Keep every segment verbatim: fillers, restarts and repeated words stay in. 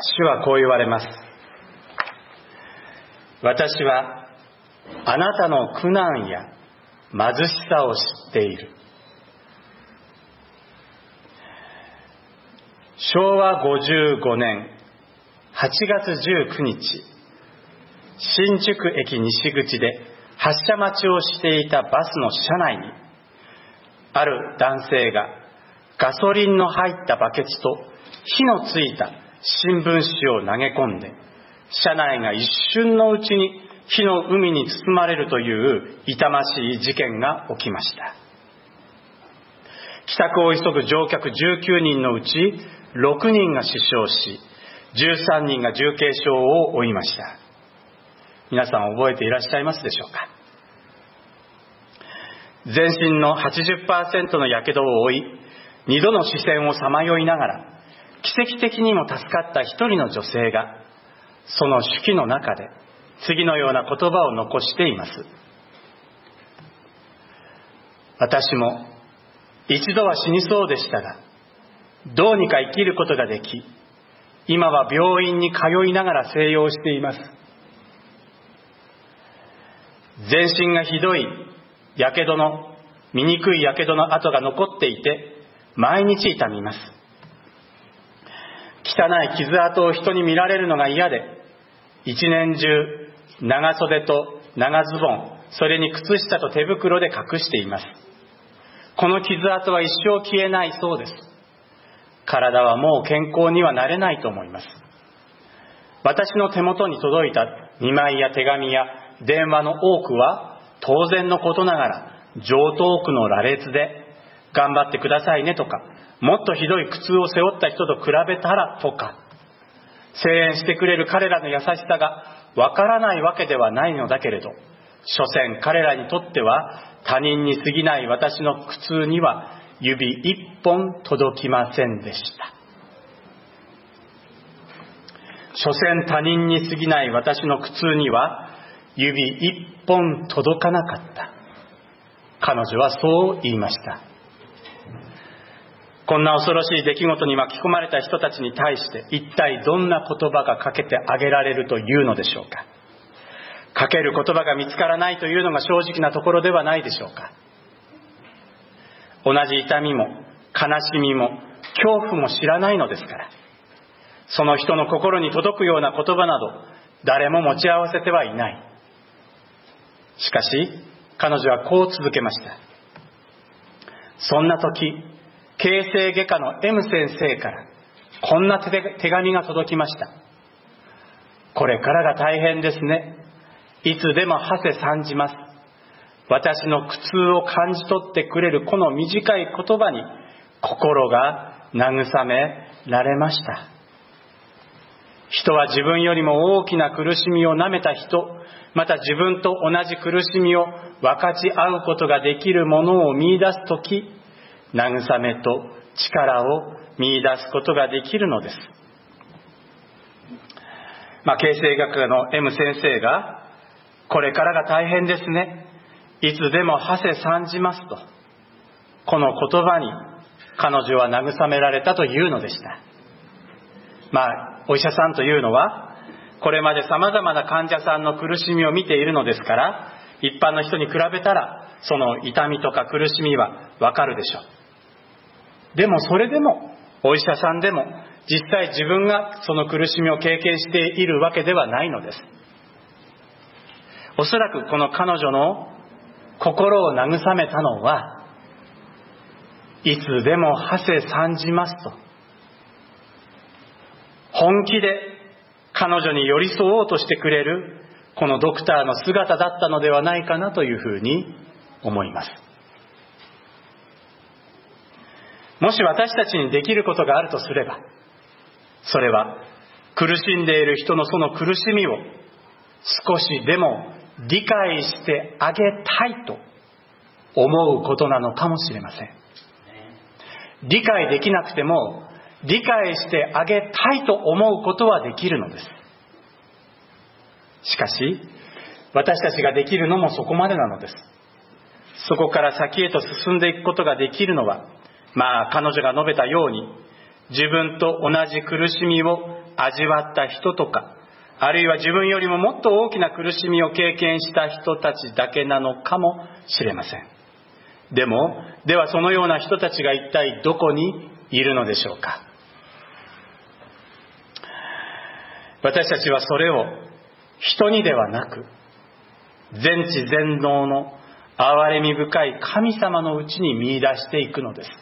主はこう言われます。私はあなたの苦難や貧しさを知っている。しょうわごじゅうごねんはちがつじゅうくにち、新宿駅西口で発車待ちをしていたバスの車内に、ある男性がガソリンの入ったバケツと火のついた新聞紙を投げ込んで、車内が一瞬のうちに火の海に包まれるという痛ましい事件が起きました。帰宅を急ぐ乗客じゅうきゅうにんのうちろくにんが死傷し、じゅうさんにんが重軽傷を負いました。皆さん覚えていらっしゃいますでしょうか。全身の はちじゅっパーセント の火傷を負い、二度の視線をさまよいながら奇跡的にも助かった一人の女性が、その手記の中で次のような言葉を残しています。私も一度は死にそうでしたが、どうにか生きることができ、今は病院に通いながら静養しています。全身がひどいやけどの醜いやけどの跡が残っていて、毎日痛みます。汚い傷跡を人に見られるのが嫌で、一年中長袖と長ズボン、それに靴下と手袋で隠しています。この傷跡は一生消えないそうです。体はもう健康にはなれないと思います。私の手元に届いた見舞いや手紙や電話の多くは、当然のことながら常套句の羅列で、頑張ってくださいねとか、もっとひどい苦痛を背負った人と比べたらとか、声援してくれる彼らの優しさがわからないわけではないのだけれど、所詮彼らにとっては他人に過ぎない私の苦痛には指一本届きませんでした。所詮他人に過ぎない私の苦痛には指一本届かなかった。彼女はそう言いました。こんな恐ろしい出来事に巻き込まれた人たちに対して、一体どんな言葉がかけてあげられるというのでしょうか。かける言葉が見つからないというのが正直なところではないでしょうか。同じ痛みも悲しみも恐怖も知らないのですから、その人の心に届くような言葉など誰も持ち合わせてはいない。しかし彼女はこう続けました。そんな時、形成外科の M 先生からこんな手紙が届きました。これからが大変ですね。いつでも馳せ参じます。私の苦痛を感じ取ってくれるこの短い言葉に心が慰められました。人は自分よりも大きな苦しみをなめた人、また自分と同じ苦しみを分かち合うことができるものを見出すとき、慰めと力を見出すことができるのです。まあ、形成学科の M 先生が、これからが大変ですね。いつでも馳せ参じますと、この言葉に彼女は慰められたというのでした。まあ、お医者さんというのは、これまで様々な患者さんの苦しみを見ているのですから、一般の人に比べたら、その痛みとか苦しみはわかるでしょう。でもそれでも、お医者さんでも、実際自分がその苦しみを経験しているわけではないのです。おそらくこの彼女の心を慰めたのは、いつでも馳せ参じますと、本気で彼女に寄り添おうとしてくれるこのドクターの姿だったのではないかなというふうに思います。もし私たちにできることがあるとすれば、それは苦しんでいる人のその苦しみを少しでも理解してあげたいと思うことなのかもしれません。理解できなくても理解してあげたいと思うことはできるのです。しかし私たちができるのもそこまでなのです。そこから先へと進んでいくことができるのは、まあ彼女が述べたように、自分と同じ苦しみを味わった人とか、あるいは自分よりももっと大きな苦しみを経験した人たちだけなのかもしれません。でも、ではそのような人たちが一体どこにいるのでしょうか。私たちはそれを人にではなく、全知全能の憐れみ深い神様のうちに見出していくのです。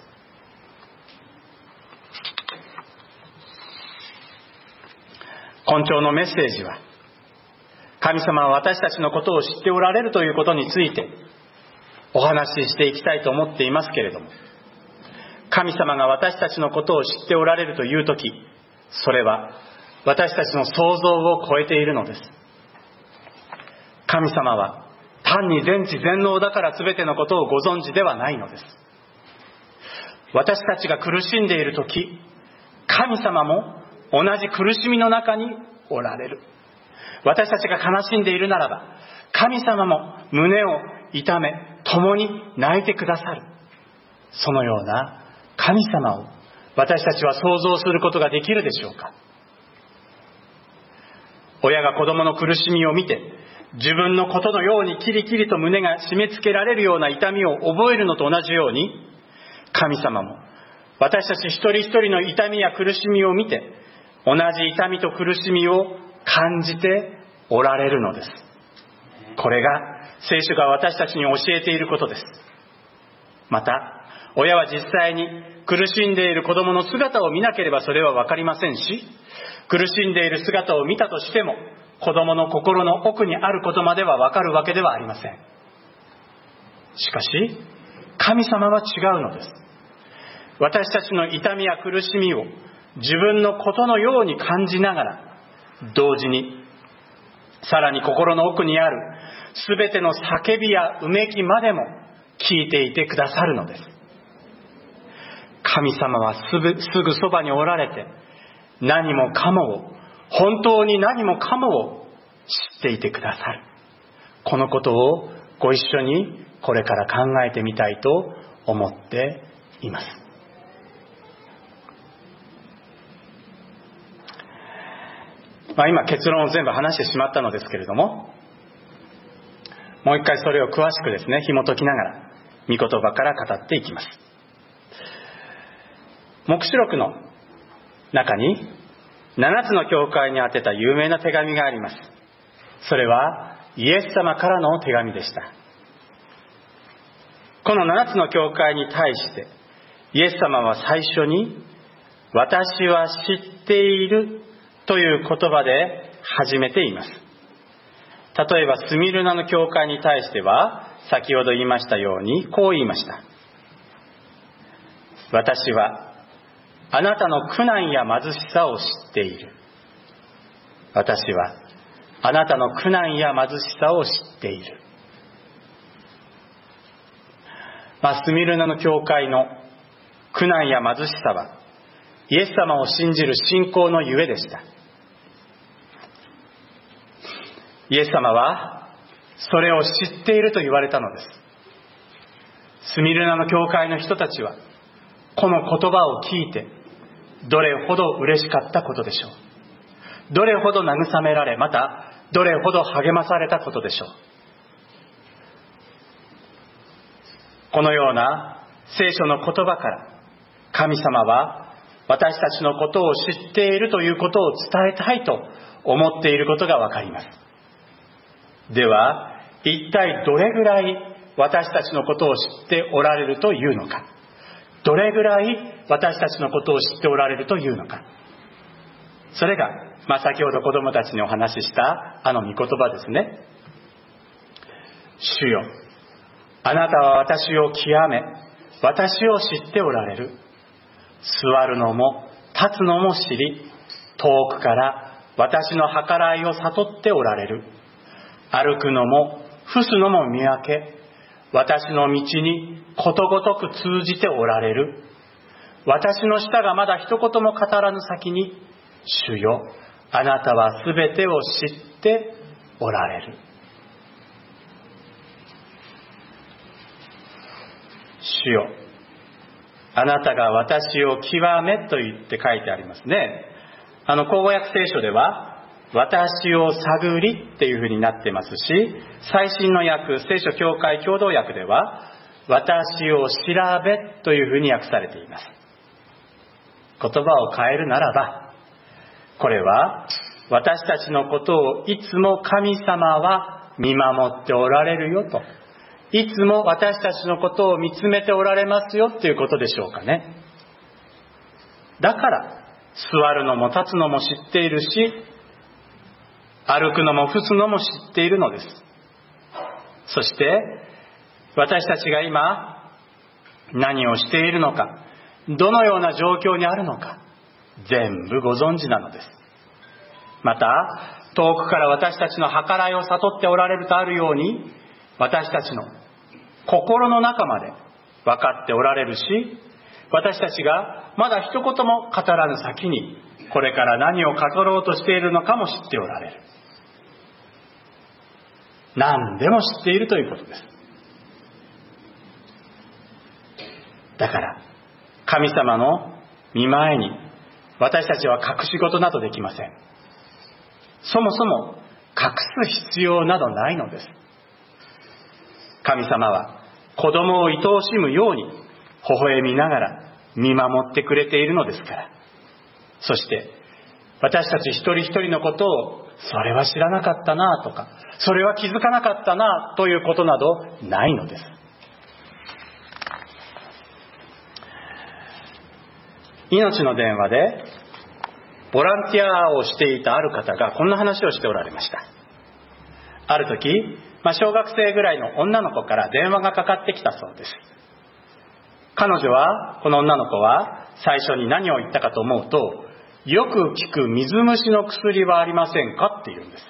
今朝のメッセージは、神様は私たちのことを知っておられるということについてお話ししていきたいと思っていますけれども、神様が私たちのことを知っておられるというとき、それは私たちの想像を超えているのです。神様は単に全知全能だから全てのことをご存知ではないのです。私たちが苦しんでいるとき、神様も同じ苦しみの中におられる。私たちが悲しんでいるならば、神様も胸を痛め、共に泣いてくださる。そのような神様を私たちは想像することができるでしょうか。親が子供の苦しみを見て、自分のことのようにキリキリと胸が締め付けられるような痛みを覚えるのと同じように、神様も私たち一人一人の痛みや苦しみを見て、同じ痛みと苦しみを感じておられるのです。これが聖書が私たちに教えていることです。また、親は実際に苦しんでいる子供の姿を見なければそれはわかりませんし、苦しんでいる姿を見たとしても、子供の心の奥にあることまではわかるわけではありません。しかし、神様は違うのです。私たちの痛みや苦しみを自分のことのように感じながら、同時にさらに心の奥にあるすべての叫びやうめきまでも聞いていてくださるのです。神様はすぐ、すぐそばにおられて、何もかもを、本当に何もかもを知っていてくださる。このことをご一緒にこれから考えてみたいと思っています。まあ、今結論を全部話してしまったのですけれども、もう一回それを詳しくですね、紐解きながら御言葉から語っていきます。黙示録の中にななつの教会に宛てた有名な手紙があります。それはイエス様からの手紙でした。このななつの教会に対してイエス様は最初に、私は知っているという言葉で始めています。例えばスミルナの教会に対しては、先ほど言いましたようにこう言いました。私はあなたの苦難や貧しさを知っている。私はあなたの苦難や貧しさを知っている。まあ、スミルナの教会の苦難や貧しさはイエス様を信じる信仰のゆえでした。イエス様はそれを知っていると言われたのです。スミルナの教会の人たちはこの言葉を聞いてどれほど嬉しかったことでしょう。どれほど慰められ、またどれほど励まされたことでしょう。このような聖書の言葉から神様は私たちのことを知っているということを伝えたいと思っていることがわかります。では一体どれぐらい私たちのことを知っておられるというのか、どれぐらい私たちのことを知っておられるというのか、それが、まあ、先ほど子供たちにお話ししたあの御言葉ですね。主よ、あなたは私を極め、私を知っておられる。座るのも立つのも知り、遠くから私の計らいを悟っておられる。歩くのも伏すのも見分け、私の道にことごとく通じておられる。私の舌がまだ一言も語らぬ先に、主よ、あなたはすべてを知っておられる。主よ、あなたが私を極めと言って書いてありますね。 あの口語訳聖書では私を探りっていうふうになってますし、最新の訳、聖書教会共同訳では私を調べというふうに訳されています。言葉を変えるならば、これは私たちのことをいつも神様は見守っておられるよと、いつも私たちのことを見つめておられますよということでしょうかね。だから座るのも立つのも知っているし、歩くのも伏すのも知っているのです。そして私たちが今何をしているのか、どのような状況にあるのか、全部ご存知なのです。また遠くから私たちの計らいを悟っておられるとあるように、私たちの心の中まで分かっておられるし、私たちがまだ一言も語らぬ先にこれから何を語ろうとしているのかも知っておられる。何でも知っているということです。だから神様の御前に私たちは隠し事などできません。そもそも隠す必要などないのです。神様は子供を愛おしむように微笑みながら見守ってくれているのですから。そして私たち一人一人のことをそれは知らなかったなとか、それは気づかなかったなということなどないのです。命の電話でボランティアをしていたある方がこんな話をしておられました。ある時、まあ、小学生ぐらいの女の子から電話がかかってきたそうです。彼女は、この女の子は最初に何を言ったかと思うと、よく効く水虫の薬はありませんかって言うんです。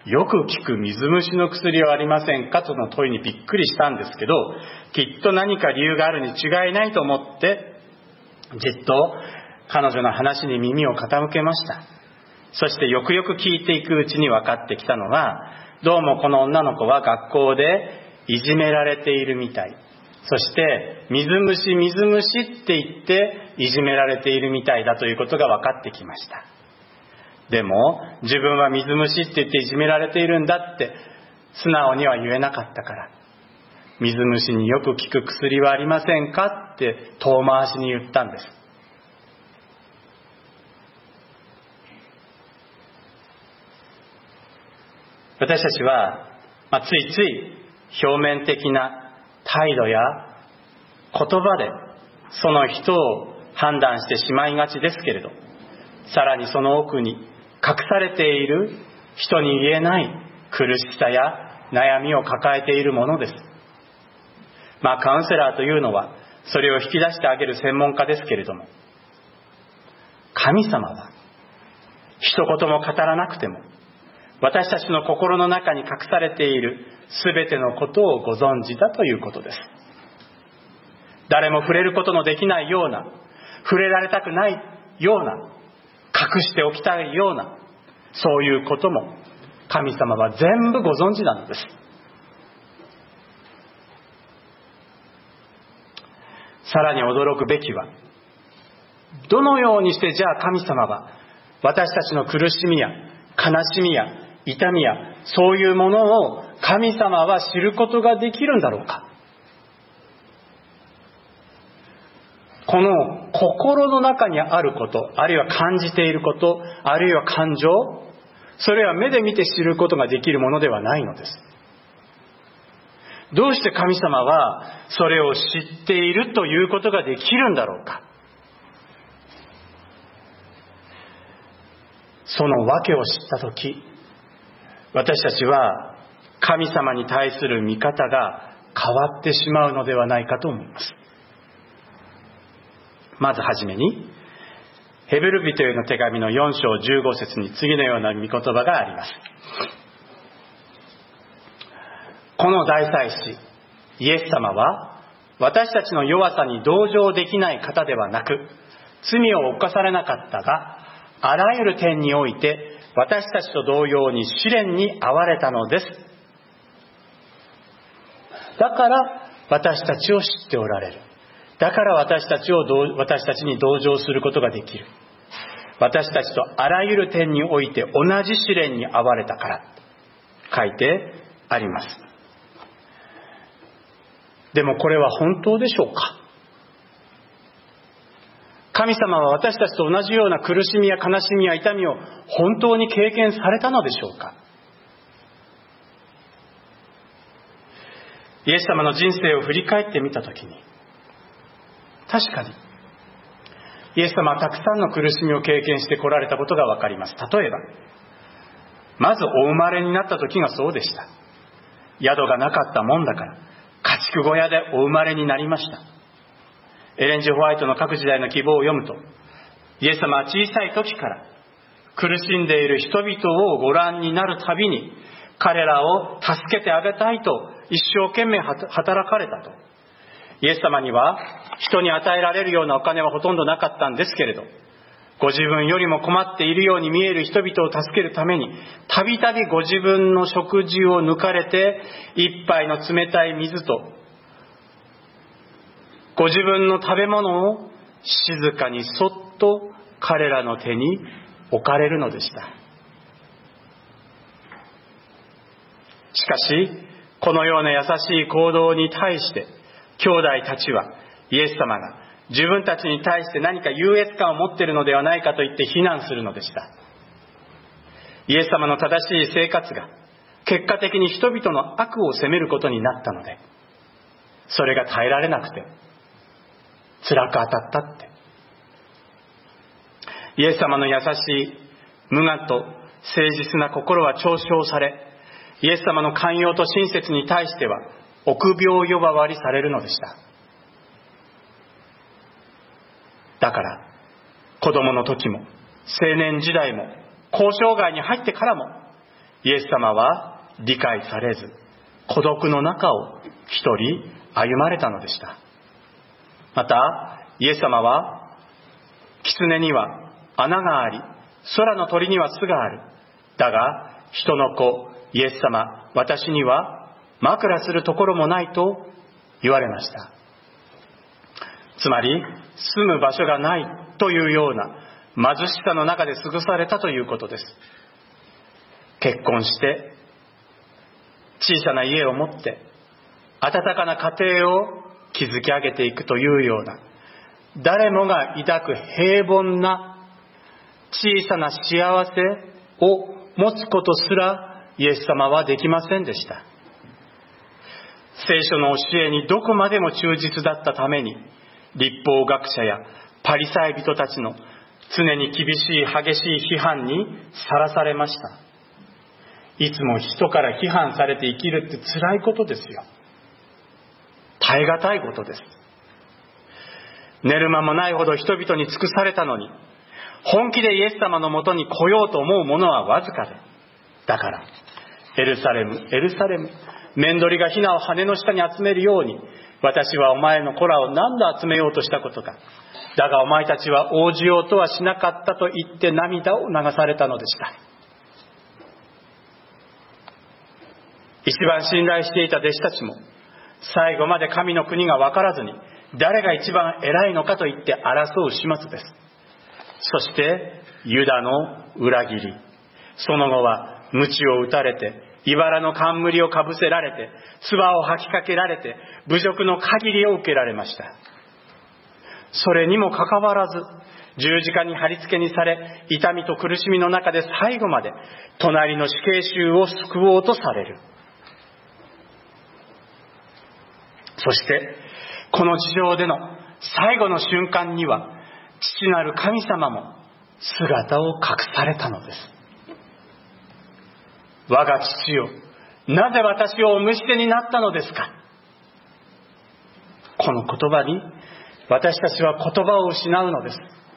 よく効く水虫の薬はありませんかとの問いにびっくりしたんですけど、きっと何か理由があるに違いないと思ってじっと彼女の話に耳を傾けました。そしてよくよく聞いていくうちに分かってきたのは、どうもこの女の子は学校でいじめられているみたい、そして水虫水虫って言っていじめられているみたいだということが分かってきました。でも自分は水虫って言っていじめられているんだって素直には言えなかったから、水虫によく効く薬はありませんかって遠回しに言ったんです。私たちは、まあ、ついつい表面的な態度や言葉でその人を判断してしまいがちですけれど、さらにその奥に隠されている人に言えない苦しさや悩みを抱えているものです。まあカウンセラーというのはそれを引き出してあげる専門家ですけれども、神様は一言も語らなくても私たちの心の中に隠されているすべてのことをご存知だということです。誰も触れることのできないような、触れられたくないような、隠しておきたいような、そういうことも神様は全部ご存知なのです。さらに驚くべきは、どのようにしてじゃあ神様は私たちの苦しみや悲しみや痛みやそういうものを神様は知ることができるんだろうか。この心の中にあること、あるいは感じていること、あるいは感情、それは目で見て知ることができるものではないのです。どうして神様はそれを知っているということができるんだろうか。その訳を知ったとき、私たちは神様に対する見方が変わってしまうのではないかと思います。まずはじめに、ヘブル人への手紙のよん章じゅうご節に次のような御言葉があります。この大祭司イエス様は私たちの弱さに同情できない方ではなく、罪を犯されなかったが、あらゆる点において私たちと同様に試練に遭われたのです。だから私たちを知っておられる。だから私たちを私たちに同情することができる。 私たちとあらゆる点において同じ試練に遭われたから書いてあります。でもこれは本当でしょうか？神様は私たちと同じような苦しみや悲しみや痛みを本当に経験されたのでしょうか？イエス様の人生を振り返ってみたときに、確かにイエス様はたくさんの苦しみを経験してこられたことがわかります。例えば、まずお生まれになった時がそうでした。宿がなかったもんだから家畜小屋でお生まれになりました。エレン・ジ・ホワイトの各時代の希望を読むと、イエス様は小さい時から苦しんでいる人々をご覧になるたびに彼らを助けてあげたいと一生懸命働かれたと。イエス様には人に与えられるようなお金はほとんどなかったんですけれど、ご自分よりも困っているように見える人々を助けるために、たびたびご自分の食事を抜かれて、一杯の冷たい水と、ご自分の食べ物を静かにそっと彼らの手に置かれるのでした。しかし、このような優しい行動に対して、兄弟たちはイエス様が自分たちに対して何か優越感を持っているのではないかと言って非難するのでした。イエス様の正しい生活が結果的に人々の悪を責めることになったので、それが耐えられなくて辛く当たったって。イエス様の優しい無我と誠実な心は嘲笑され、イエス様の寛容と親切に対しては臆病呼ばわりされるのでした。だから子供の時も青年時代も交渉外に入ってからもイエス様は理解されず、孤独の中を一人歩まれたのでした。またイエス様は、狐には穴があり空の鳥には巣がある、だが人の子イエス様私には枕するところもないと言われました。つまり住む場所がないというような貧しさの中で過ごされたということです。結婚して小さな家を持って温かな家庭を築き上げていくというような、誰もが抱く平凡な小さな幸せを持つことすらイエス様はできませんでした。聖書の教えにどこまでも忠実だったために、律法学者やパリサイ人たちの常に厳しい激しい批判にさらされました。いつも人から批判されて生きるって辛いことですよ。耐え難いことです。寝る間もないほど人々に尽くされたのに、本気でイエス様のもとに来ようと思う者はわずかで、だからエルサレムエルサレム、面取りがヒナを羽の下に集めるように、私はお前の子らを何度集めようとしたことか。だがお前たちは応じようとはしなかったと言って涙を流されたのでした。一番信頼していた弟子たちも、最後まで神の国が分からずに誰が一番偉いのかと言って争う始末です。そしてユダの裏切り、その後は鞭を打たれて、茨の冠をかぶせられて、唾を吐きかけられて、侮辱の限りを受けられました。それにもかかわらず十字架に貼り付けにされ、痛みと苦しみの中で最後まで隣の死刑囚を救おうとされる。そしてこの地上での最後の瞬間には、父なる神様も姿を隠されたのです。我が父よ、なぜ私をお見捨てになったのですか。この言葉に私たちは言葉を失うのです。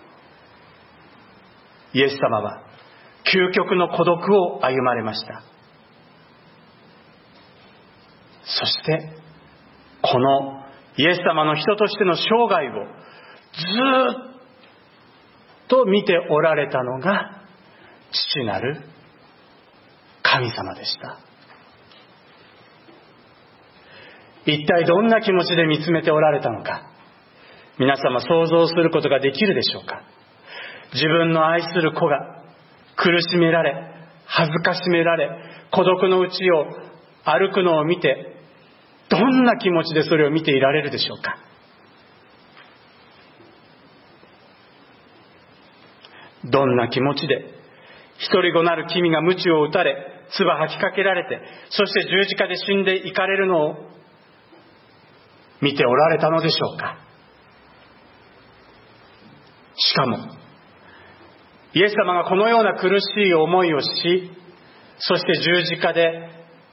イエス様は究極の孤独を歩まれました。そしてこのイエス様の人としての生涯をずっと見ておられたのが父なる神様でした。一体どんな気持ちで見つめておられたのか、皆様想像することができるでしょうか。 自分の愛する子が苦しめられ、恥ずかしめられ、孤独のうちを歩くのを見て、どんな気持ちでそれを見ていられるでしょうか。どんな気持ちで一人子なる君が鞭を打たれ、唾吐きかけられて、そして十字架で死んでいかれるのを見ておられたのでしょうか。しかもイエス様がこのような苦しい思いをし、そして十字架で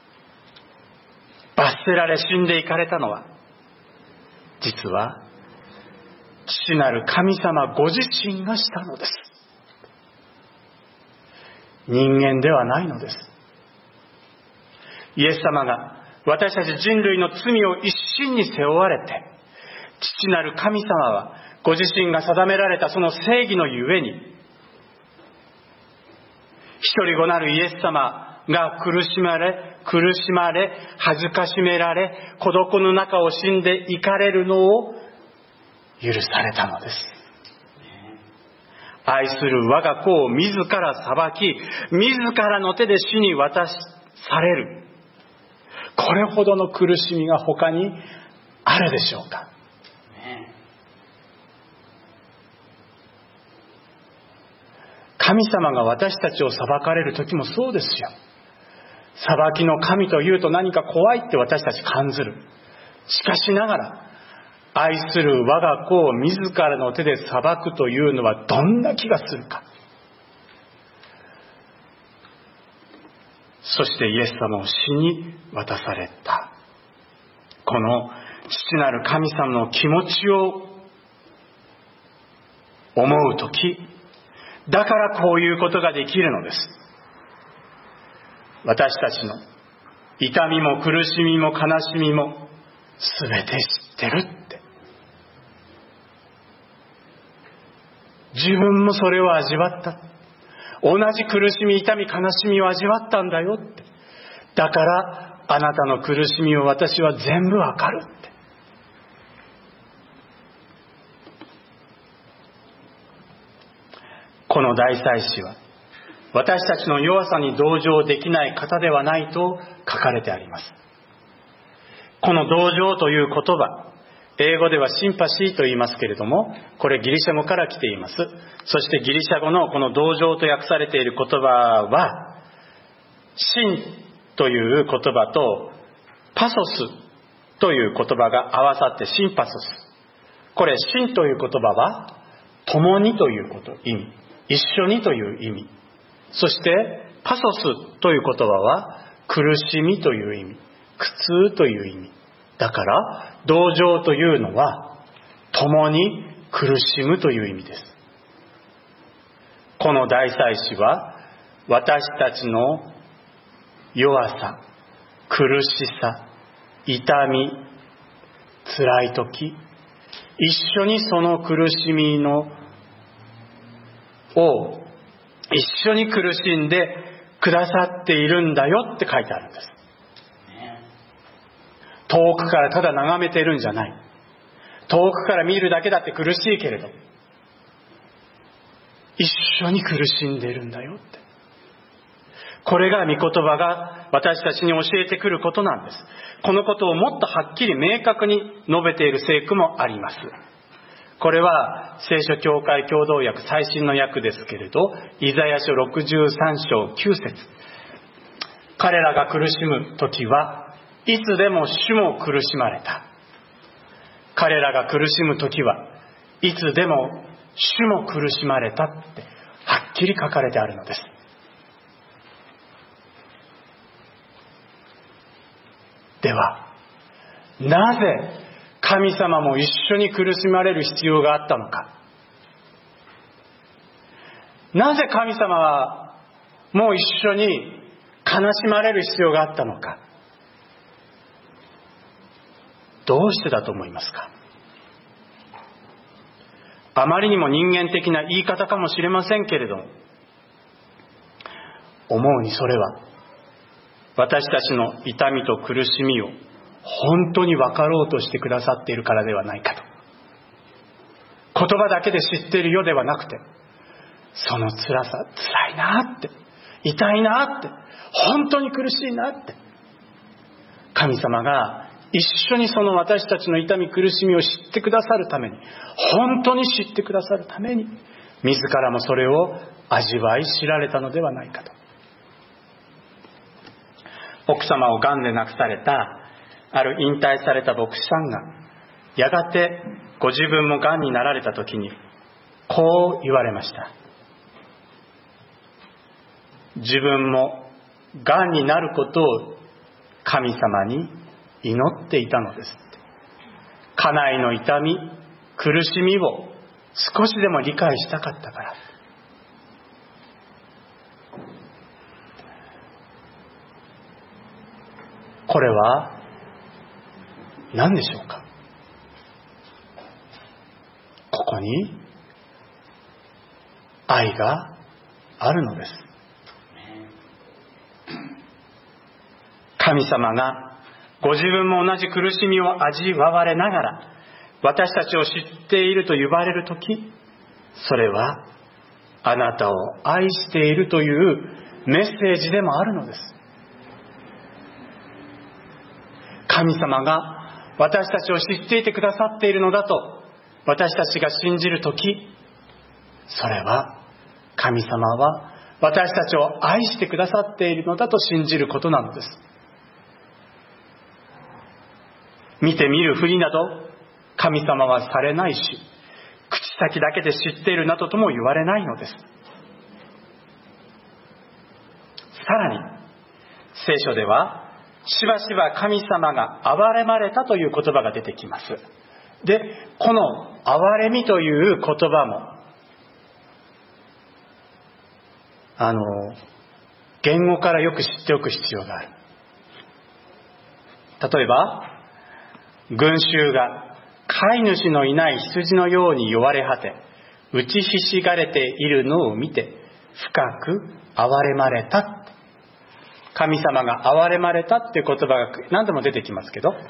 罰せられ死んでいかれたのは、実は父なる神様ご自身がしたのです。人間ではないのです。イエス様が私たち人類の罪を一身に背負われて、父なる神様はご自身が定められたその正義のゆえに、一人子なるイエス様が苦しまれ、苦しまれ、恥ずかしめられ、孤独の中を死んでいかれるのを許されたのです。愛する我が子を自ら裁き、自らの手で死に渡される。これほどの苦しみが他にあるでしょうか。神様が私たちを裁かれる時もそうですよ。裁きの神というと何か怖いって私たち感ずる。しかしながら、愛する我が子を自らの手で裁くというのはどんな気がするか。そしてイエス様を死に渡された。この父なる神様の気持ちを思うとき、だからこういうことができるのです。私たちの痛みも苦しみも悲しみもすべて知ってるって。自分もそれを味わった。同じ苦しみ、痛み、悲しみを味わったんだよって。だからあなたの苦しみを私は全部わかるって。この大祭司は私たちの弱さに同情できない方ではないと書かれてあります。この同情という言葉、英語ではシンパシーと言いますけれども、これギリシャ語から来ています。そしてギリシャ語のこの同情と訳されている言葉は、シンという言葉とパソスという言葉が合わさってシンパソス。これシンという言葉は共にということ、意味、一緒にという意味。そしてパソスという言葉は苦しみという意味、苦痛という意味。だから同情というのは共に苦しむという意味です。この大祭司は私たちの弱さ、苦しさ、痛み、辛い時、一緒にその苦しみのを一緒に苦しんでくださっているんだよって書いてあるんです。遠くからただ眺めてるんじゃない。遠くから見るだけだって苦しいけれど、一緒に苦しんでいるんだよって。これが御言葉が私たちに教えてくることなんです。このことをもっとはっきり明確に述べている聖句もあります。これは聖書教会共同訳最新の訳ですけれど、イザヤ書ろくじゅうさん章きゅう節。彼らが苦しむ時はいつでも主も苦しまれた。彼らが苦しむ時はいつでも主も苦しまれたってはっきり書かれてあるのです。ではなぜ神様も一緒に苦しまれる必要があったのか。なぜ神様はもう一緒に悲しまれる必要があったのか。どうしてだと思いますか。あまりにも人間的な言い方かもしれませんけれども、思うにそれは私たちの痛みと苦しみを本当に分かろうとしてくださっているからではないかと。言葉だけで知っているよではなくて、 その辛さ、辛いなって、痛いなって、本当に苦しいなって、神様が一緒にその私たちの痛み苦しみを知ってくださるために、本当に知ってくださるために、自らもそれを味わい知られたのではないかと。奥様をがんで亡くされたある引退された牧師さんが、やがてご自分もがんになられた時にこう言われました。自分もがんになることを神様に祈っていたのですって。家内の痛み、苦しみを少しでも理解したかったから。これは何でしょうか。ここに愛があるのです。神様がご自分も同じ苦しみを味わわれながら私たちを知っていると言われるとき、それはあなたを愛しているというメッセージでもあるのです。神様が私たちを知っていてくださっているのだと私たちが信じるとき、それは神様は私たちを愛してくださっているのだと信じることなのです。見て見るふりなど神様はされないし、口先だけで知っているなどとも言われないのです。さらに聖書ではしばしば神様が憐れまれたという言葉が出てきます。で、この憐れみという言葉もあの言語からよく知っておく必要がある。例えば群衆が飼い主のいない羊のように弱れ果て打ちひしがれているのを見て深く憐れまれた。神様が憐れまれたっていう言葉が何度も出てきますけど、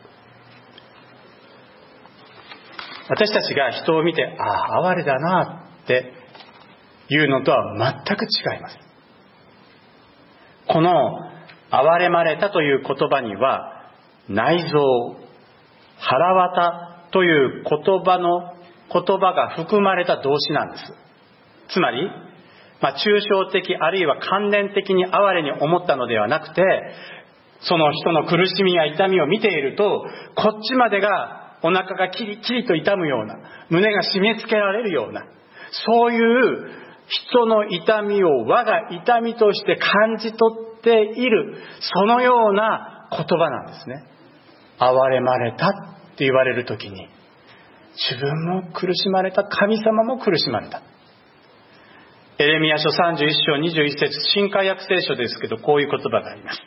私たちが人を見てああ哀れだなっていうのとは全く違います。この憐れまれたという言葉には内臓、腹渡という言葉の言葉が含まれた動詞なんです。つまり、まあ、抽象的あるいは関連的に哀れに思ったのではなくて、その人の苦しみや痛みを見ているとこっちまでがお腹がキリキリと痛むような、胸が締め付けられるような、そういう人の痛みを我が痛みとして感じ取っている、そのような言葉なんですね。憐れまれたって言われるときに、自分も苦しまれた、神様も苦しまれた。エレミヤ書さんじゅういっ章にじゅういち節、新海訳聖書ですけど、こういう言葉があります。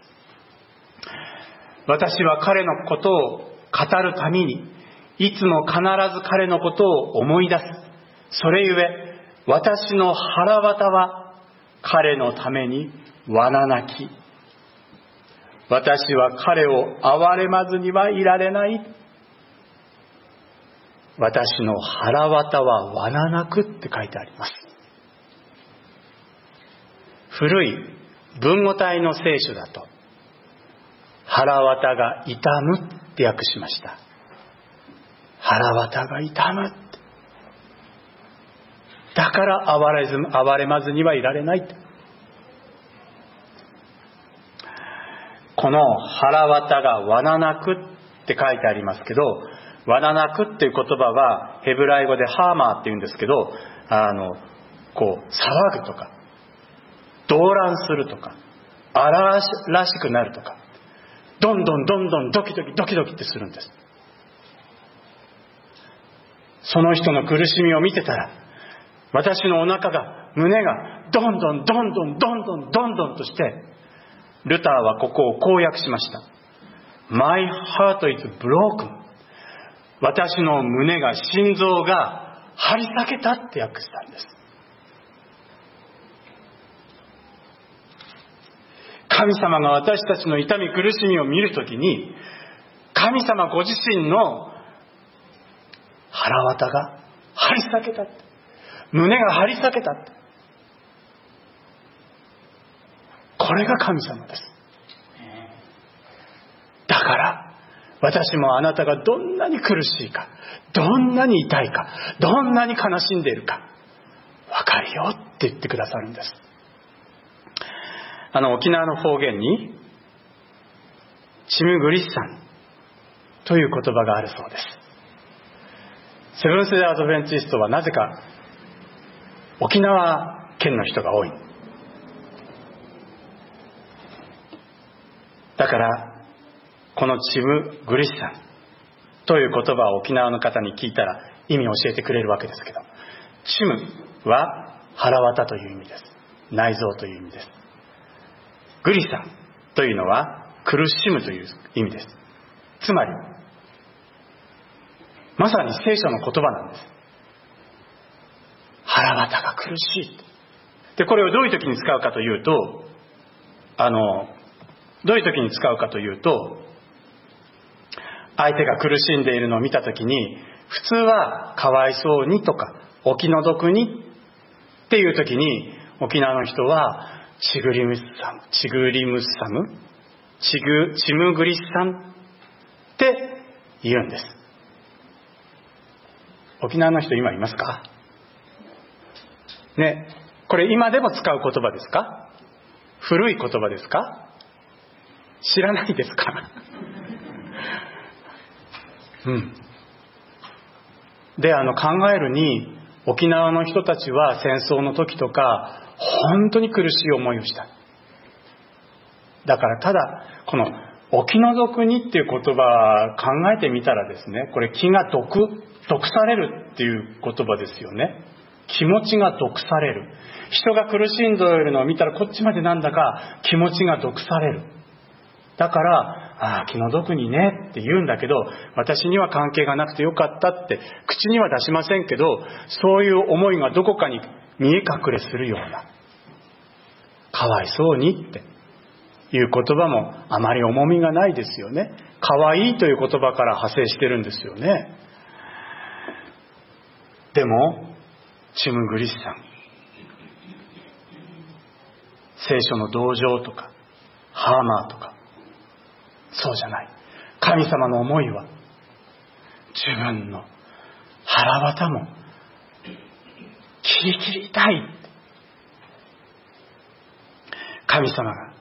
私は彼のことを語るためにいつも必ず彼のことを思い出す。それゆえ私の腹渡は彼のために罠泣き。私は彼を憐れまずにはいられない。私の腹渡は罠泣くって書いてあります。古い文語体の聖書だと腹渡が痛むって訳しました。腹渡が痛むって、だから哀れず哀れまずにはいられないって。この腹渡が罠泣くって書いてありますけど、罠泣くっていう言葉はヘブライ語でハーマーって言うんですけど、あのこう騒ぐとか動乱するとか荒々しくなるとか、どんどんどんどんドキドキドキドキってするんです。その人の苦しみを見てたら、私のお腹が、胸がどんどんどんどんどんどんどんどんとして、ルターはここをこう訳しました。 My heart is broken。 私の胸が、心臓が張り裂けたって訳したんです。神様が私たちの痛み苦しみを見るときに、神様ご自身の腹渡が張り裂けた、胸が張り裂けた、 これが神様です。だから私もあなたがどんなに苦しいか、どんなに痛いか、どんなに悲しんでいるか分かるよって言ってくださるんです。あの沖縄の方言にチムグリッサンという言葉があるそうです。セブンス・デイ・アドベンチストはなぜか沖縄県の人が多い。だからこのチムグリッサンという言葉を沖縄の方に聞いたら意味を教えてくれるわけですけど、チムは腹渡という意味です。内臓という意味です。グリサンというのは苦しむという意味です。つまりまさに聖書の言葉なんです。腹渡が苦しい。でこれをどういう時に使うかというと、あのどういう時に使うかというと、相手が苦しんでいるのを見た時に、普通はかわいそうにとかお気の毒にっていう時に、沖縄の人はチグリムッサムチグリムッサムチグチムグリッサンって言うんです。沖縄の人今いますかね。これ今でも使う言葉ですか？古い言葉ですか？知らないですか？うん。で、あの考えるに、沖縄の人たちは戦争の時とか本当に苦しい思いをした。だからただこのお気の毒にっていう言葉考えてみたらですね、これ気が毒毒されるっていう言葉ですよね。気持ちが毒される。人が苦しんでいるのを見たらこっちまでなんだか気持ちが毒される。だからああ気の毒にねって言うんだけど、私には関係がなくてよかったって口には出しませんけど、そういう思いがどこかに見え隠れするような、かわいそうにっていう言葉もあまり重みがないですよね。かわいいという言葉から派生してるんですよね。でもチムグリッサン、聖書の同情とかハーマーとかそうじゃない。神様の思いは自分の腹渡もキリキリ痛い。神様が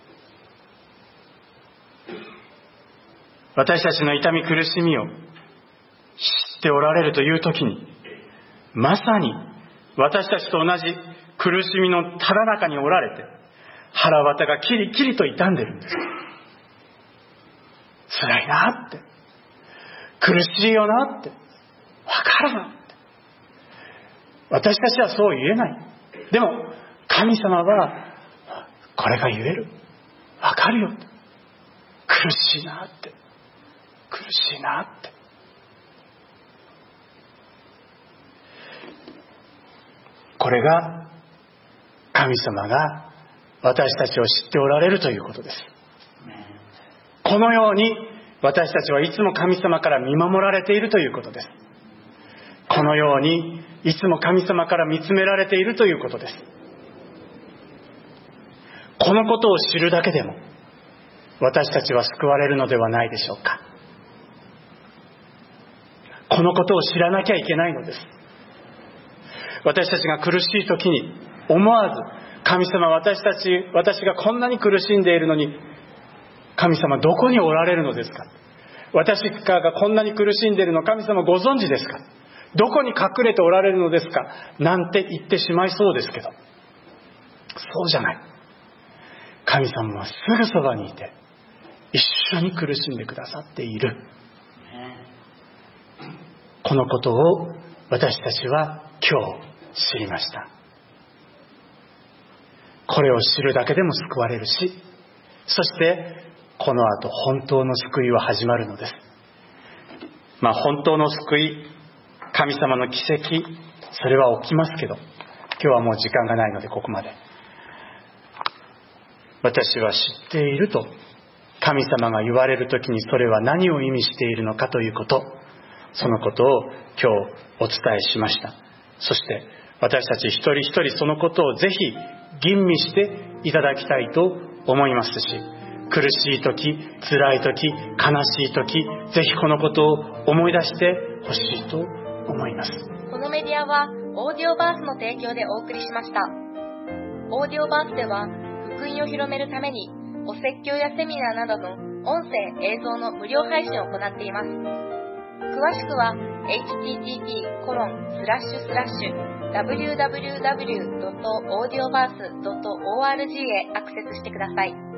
私たちの痛み苦しみを知っておられるという時に、まさに私たちと同じ苦しみのただ中におられて、腹渡がキリキリと痛んでるんです。辛いなって、苦しいよなって、わかるなって。私たちはそう言えない。でも神様はこれが言える、わかるよって、苦しいなって、苦しいなって。これが神様が私たちを知っておられるということです。このように私たちはいつも神様から見守られているということです。このようにいつも神様から見つめられているということです。このことを知るだけでも私たちは救われるのではないでしょうか。このことを知らなきゃいけないのです。私たちが苦しい時に思わず、神様、私たち私がこんなに苦しんでいるのに神様どこにおられるのですか、私がこんなに苦しんでいるの神様ご存知ですか、どこに隠れておられるのですかなんて言ってしまいそうですけど、そうじゃない。神様はすぐそばにいて一緒に苦しんでくださっている。このことを私たちは今日知りました。これを知るだけでも救われるし、そしてこの後本当の救いは始まるのです。まあ本当の救い、神様の奇跡、それは起きますけど、今日はもう時間がないのでここまで。私は知っていると神様が言われるときに、それは何を意味しているのかということ、そのことを今日お伝えしました。そして私たち一人一人そのことをぜひ吟味していただきたいと思いますし、苦しい時、辛い時、悲しい時、ぜひこのことを思い出してほしいと思います。 このメディアはオーディオバースの提供でお送りしました。オーディオバースでは福音を広めるためにお説教やセミナーなどの音声・映像の無料配信を行っています。詳しくは エイチティーティーピーコロンスラッシュスラッシュダブリューダブリューダブリュードットオーディオバースドットオーアールジー へアクセスしてください。